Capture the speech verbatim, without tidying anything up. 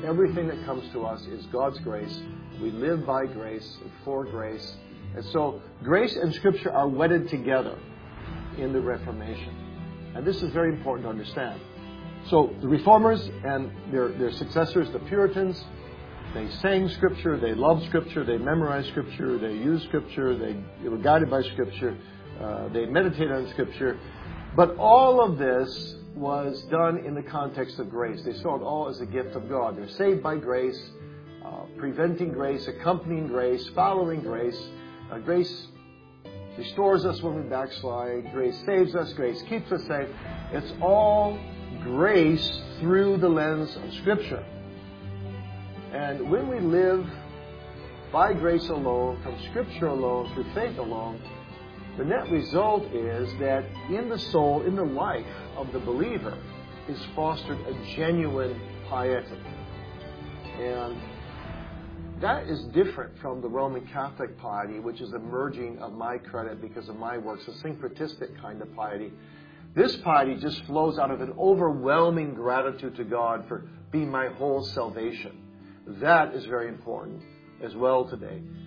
Everything that comes to us is God's grace. We live by grace and for grace. And so grace and Scripture are wedded together in the Reformation. And this is very important to understand. So the Reformers and their, their successors, the Puritans, they sang Scripture, they loved Scripture, they memorized Scripture, they used Scripture, they, they were guided by Scripture, uh, they meditated on Scripture. But all of this was done in the context of grace. They saw it all as a gift of God. They're saved by grace, uh, preventing grace, accompanying grace, following grace. Uh, grace restores us when we backslide. Grace saves us. Grace keeps us safe. It's all grace through the lens of Scripture. And when we live by grace alone, from Scripture alone, through faith alone, the net result is that in the soul, in the life of the believer, is fostered a genuine piety. And that is different from the Roman Catholic piety, which is emerging of my credit because of my works, a syncretistic kind of piety. This piety just flows out of an overwhelming gratitude to God for being my whole salvation. That is very important as well today.